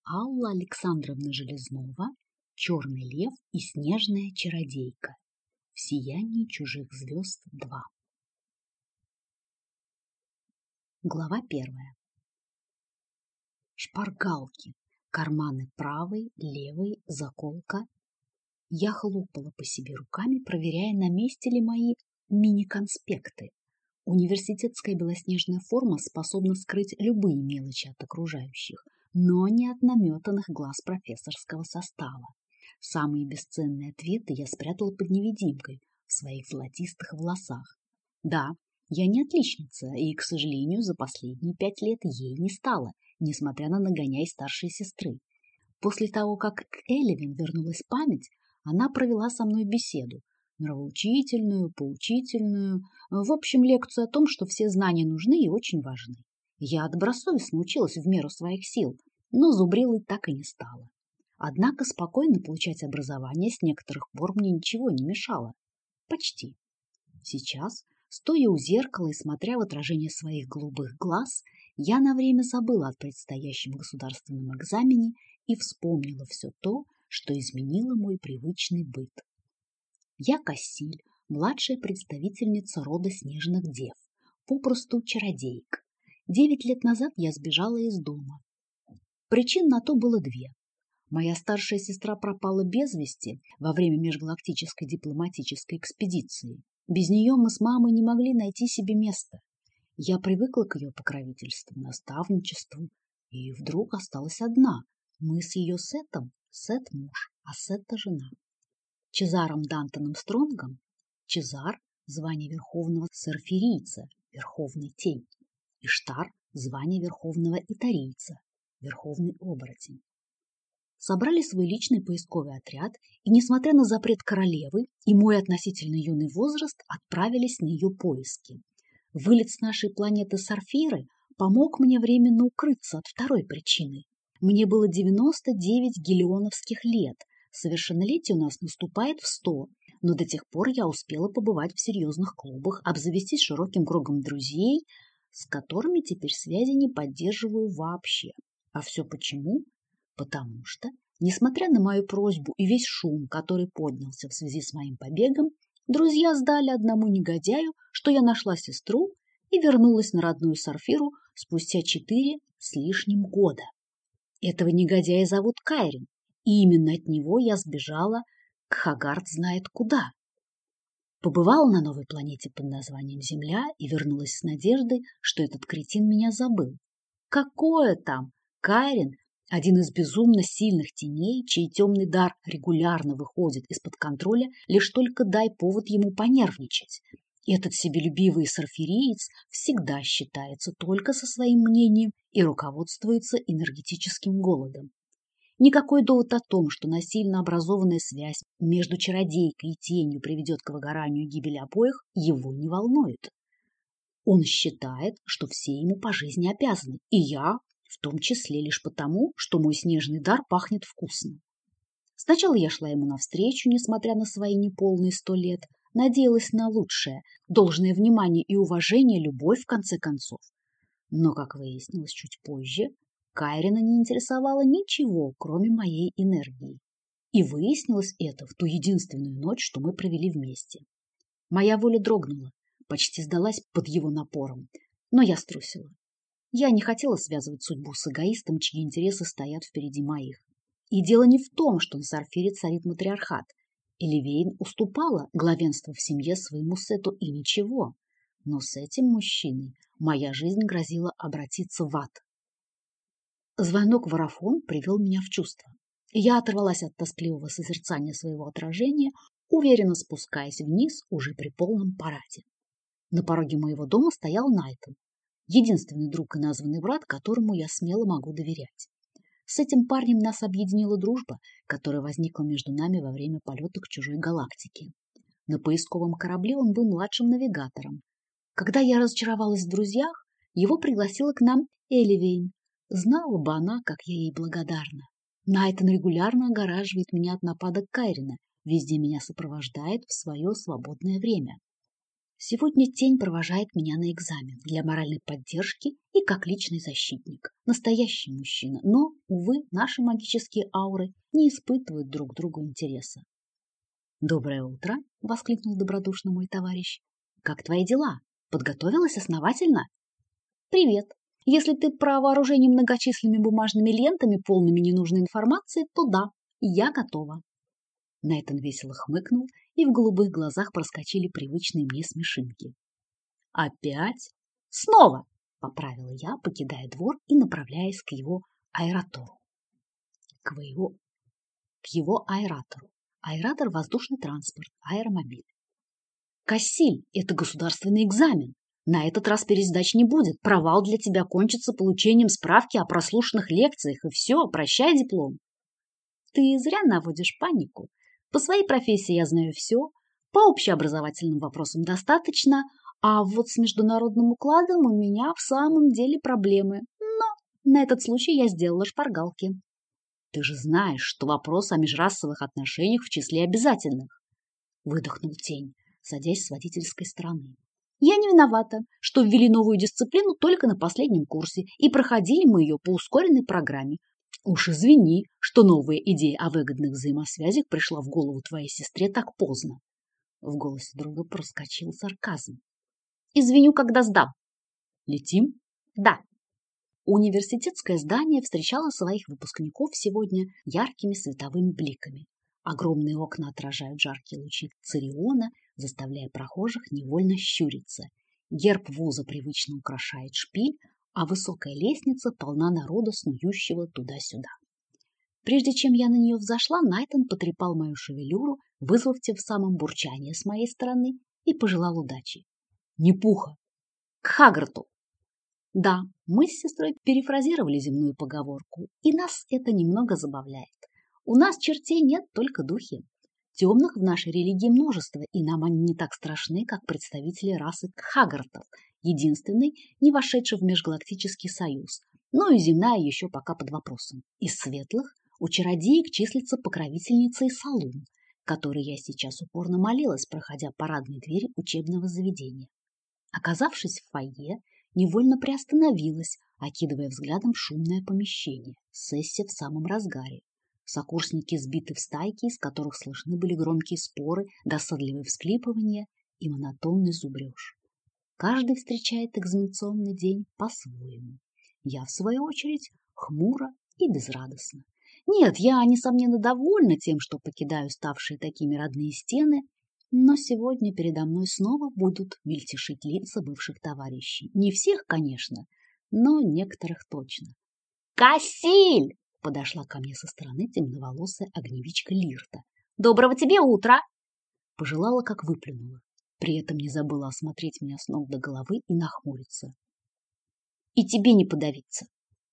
Алла Александровна Железнова, «Черный лев и снежная чародейка» в сиянии чужих звезд 2. Глава 1. Шпаргалки, карманы правой, левой, заколка. Я хлопала по себе руками, проверяя, на месте ли мои мини-конспекты. Университетская белоснежная форма способна скрыть любые мелочи от окружающих, но не от наметанных глаз профессорского состава. Самые бесценные ответы я спрятала под невидимкой в своих золотистых волосах. Да, я не отличница, и, к сожалению, за последние 5 лет ей не стало, несмотря на нагоняй старшей сестры. После того, как к Элевин вернулась память, она провела со мной беседу, нравоучительную, поучительную, в общем, лекцию о том, что все знания нужны и очень важны. Я добросовестно училась в меру своих сил, но зубрилой так и не стала. Однако спокойно получать образование с некоторых пор мне ничего не мешало. Почти. Сейчас, стоя у зеркала и смотря в отражение своих голубых глаз, я на время забыла о предстоящем государственном экзамене и вспомнила все то, что изменило мой привычный быт. Я Кассиль, младшая представительница рода снежных дев, попросту чародейка. 9 лет назад я сбежала из дома. Причин на то было 2. Моя старшая сестра пропала без вести во время межгалактической дипломатической экспедиции. Без нее мы с мамой не могли найти себе места. Я привыкла к ее покровительству, наставничеству, и вдруг осталась одна. Мы с ее Сетом, Сет муж, а Сетта жена. Чезаром Дантоном Стронгом, Чезар – звание верховного сарфирийца, верховный тень, Иштар – звание верховного итарийца, верховный оборотень. Собрали свой личный поисковый отряд и, несмотря на запрет королевы и мой относительно юный возраст, отправились на ее поиски. Вылет с нашей планеты Сарфиры помог мне временно укрыться от второй причины. Мне было 99 гелионовских лет. Совершеннолетие у нас наступает в 100, но до тех пор я успела побывать в серьезных клубах, обзавестись широким кругом друзей, с которыми теперь связи не поддерживаю вообще. А все почему? Потому что, несмотря на мою просьбу и весь шум, который поднялся в связи с моим побегом, друзья сдали одному негодяю, что я нашла сестру и вернулась на родную Сарфиру спустя 4 с лишним года. Этого негодяя зовут Кайрин, и именно от него я сбежала к Хагард знает куда. Побывала на новой планете под названием Земля и вернулась с надеждой, что этот кретин меня забыл. Какое там? Кайрин – один из безумно сильных теней, чей темный дар регулярно выходит из-под контроля, лишь только дай повод ему понервничать. Этот себелюбивый сарфириец всегда считается только со своим мнением и руководствуется энергетическим голодом. Никакой довод о том, что насильно образованная связь между чародейкой и тенью приведет к выгоранию и гибели обоих, его не волнует. Он считает, что все ему по жизни обязаны, и я в том числе лишь потому, что мой снежный дар пахнет вкусно. Сначала я шла ему навстречу, несмотря на свои неполные 100 лет, надеялась на лучшее, должное внимание и уважение, любовь в конце концов. Но, как выяснилось чуть позже, Кайрина не интересовало ничего, кроме моей энергии. И выяснилось это в ту единственную ночь, что мы провели вместе. Моя воля дрогнула, почти сдалась под его напором, но я струсила. Я не хотела связывать судьбу с эгоистом, чьи интересы стоят впереди моих. И дело не в том, что на Сарфире царит матриархат. Эливейн уступала главенство в семье своему Сету и ничего. Но с этим мужчиной моя жизнь грозила обратиться в ад. Звонок в Арафон привел меня в чувство. Я оторвалась от тоскливого созерцания своего отражения, уверенно спускаясь вниз уже при полном параде. На пороге моего дома стоял Найтон, единственный друг и названный брат, которому я смело могу доверять. С этим парнем нас объединила дружба, которая возникла между нами во время полета к чужой галактике. На поисковом корабле он был младшим навигатором. Когда я разочаровалась в друзьях, его пригласила к нам Эливейн. Знала бы она, как я ей благодарна. Найтон регулярно огораживает меня от нападок Кайрина, везде меня сопровождает в свое свободное время. Сегодня Тень провожает меня на экзамен для моральной поддержки и как личный защитник. Настоящий мужчина, но, увы, наши магические ауры не испытывают друг к другу интереса. «Доброе утро!» — воскликнул добродушно мой товарищ. «Как твои дела? Подготовилась основательно?» «Привет! Если ты про вооружение многочисленными бумажными лентами, полными ненужной информации, то да, я готова». Нейтан весело хмыкнул, и в голубых глазах проскочили привычные мне смешинки. «Опять?» «Снова!» — поправила я, покидая двор и направляясь к его аэротору. К его аэратору. Аэратор — воздушный транспорт, аэромобиль. «Кассиль, это государственный экзамен. На этот раз пересдач не будет. Провал для тебя кончится получением справки о прослушанных лекциях, и все, прощай диплом». «Ты зря наводишь панику. По своей профессии я знаю все, по общеобразовательным вопросам достаточно, а вот с международным укладом у меня в самом деле проблемы. Но на этот случай я сделала шпаргалки». «Ты же знаешь, что вопрос о межрасовых отношениях в числе обязательных», — выдохнул Тень, садясь с водительской стороны. «Я не виновата, что ввели новую дисциплину только на последнем курсе, и проходили мы ее по ускоренной программе. Уж извини, что новая идея о выгодных взаимосвязях пришла в голову твоей сестре так поздно». В голосе друга проскочил сарказм. «Извиню, когда сдам». «Летим?» «Да». Университетское здание встречало своих выпускников сегодня яркими световыми бликами. Огромные окна отражают жаркие лучи цириона, заставляя прохожих невольно щуриться. Герб вуза привычно украшает шпиль, а высокая лестница полна народа, снующего туда-сюда. Прежде чем я на нее взошла, Нейтан потрепал мою шевелюру, вызвав тем самым бурчание с моей стороны, и пожелал удачи. «Не пуха! К Хагрту!» Да, мы с сестрой перефразировали земную поговорку, и нас это немного забавляет. У нас чертей нет, только духи. Темных в нашей религии множество, и нам они не так страшны, как представители расы Кхагартов, единственной, не вошедшей в межгалактический союз. Но и земная еще пока под вопросом. Из светлых у чародеек числится покровительница Исалун, которой я сейчас упорно молилась, проходя парадные двери учебного заведения. Оказавшись в фойе, невольно приостановилась, окидывая взглядом шумное помещение. Сессия в самом разгаре. Сокурсники сбиты в стайки, из которых слышны были громкие споры, досадливые всклипывания и монотонный зубреж. Каждый встречает экзаменационный день по-своему. Я, в свою очередь, хмуро и безрадостно. Нет, я, несомненно, довольна тем, что покидаю ставшие такими родные стены, но сегодня передо мной снова будут мельтешить лица бывших товарищей. Не всех, конечно, но некоторых точно. «Кассиль!» — подошла ко мне со стороны темноволосая огневичка Лирта. «Доброго тебе утра!» Пожелала, как выплюнула. При этом не забыла осмотреть меня с ног до головы и нахмуриться. «И тебе не подавиться!»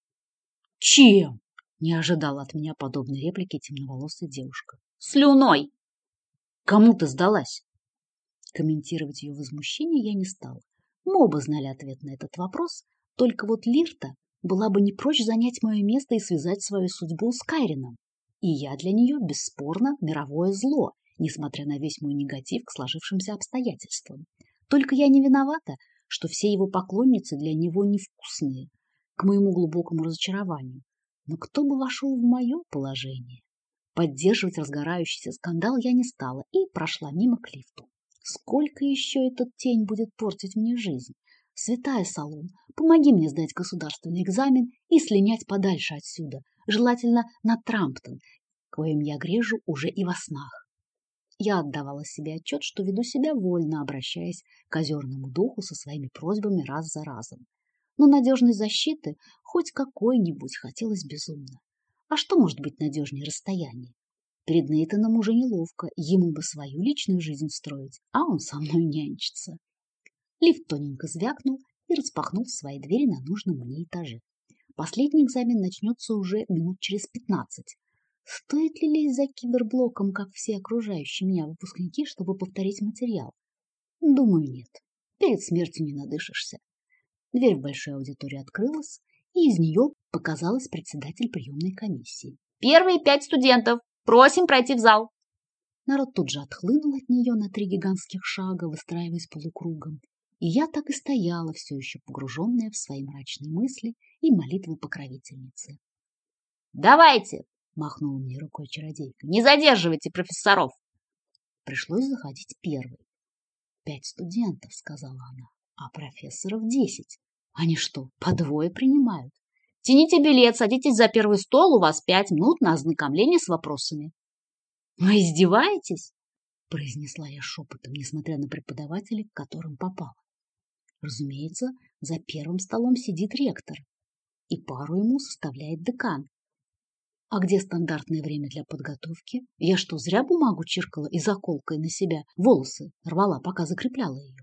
«Чем?» — не ожидала от меня подобной реплики темноволосая девушка. «Слюной!» «Кому ты сдалась?» Комментировать ее возмущение я не стала. Мы оба знали ответ на этот вопрос, только вот Лирта была бы не прочь занять мое место и связать свою судьбу с Кайрином. И я для нее, бесспорно, мировое зло, несмотря на весь мой негатив к сложившимся обстоятельствам. Только я не виновата, что все его поклонницы для него невкусные, к моему глубокому разочарованию. Но кто бы вошел в мое положение? Поддерживать разгорающийся скандал я не стала и прошла мимо к лифту. Сколько еще этот Тень будет портить мне жизнь? Святая Салун, помоги мне сдать государственный экзамен и слинять подальше отсюда, желательно на Трамптон, коим я грежу уже и во снах. Я отдавала себе отчет, что веду себя вольно, обращаясь к озерному духу со своими просьбами раз за разом. Но надежной защиты хоть какой-нибудь хотелось безумно. А что может быть надежнее расстояния? Перед Нейтаном уже неловко, ему бы свою личную жизнь строить, а он со мной нянчится. Лифт тоненько звякнул и распахнул свои двери на нужном мне этаже. Последний экзамен начнется уже минут через 15. Стоит ли лезть за киберблоком, как все окружающие меня выпускники, чтобы повторить материал? Думаю, нет. Перед смертью не надышишься. Дверь в большой аудитории открылась, и из нее показалась председатель приемной комиссии. «Первые 5 студентов! Просим пройти в зал!» Народ тут же отхлынул от нее на 3 гигантских шага, выстраиваясь полукругом. И я так и стояла, все еще погруженная в свои мрачные мысли и молитвы покровительницы. «Давайте!» — махнула мне рукой чародейка. «Не задерживайте профессоров!» Пришлось заходить первой. 5 студентов, сказала она, а профессоров 10. Они что, по двое принимают? Тяните билет, садитесь за первый стол, у вас 5 минут на ознакомление с вопросами. Вы издеваетесь? Произнесла я шепотом, несмотря на преподавателей, к которым попала. Разумеется, за первым столом сидит ректор, и пару ему составляет декан. А где стандартное время для подготовки? Я что, зря бумагу чиркала и заколкой на себя волосы рвала, пока закрепляла ее?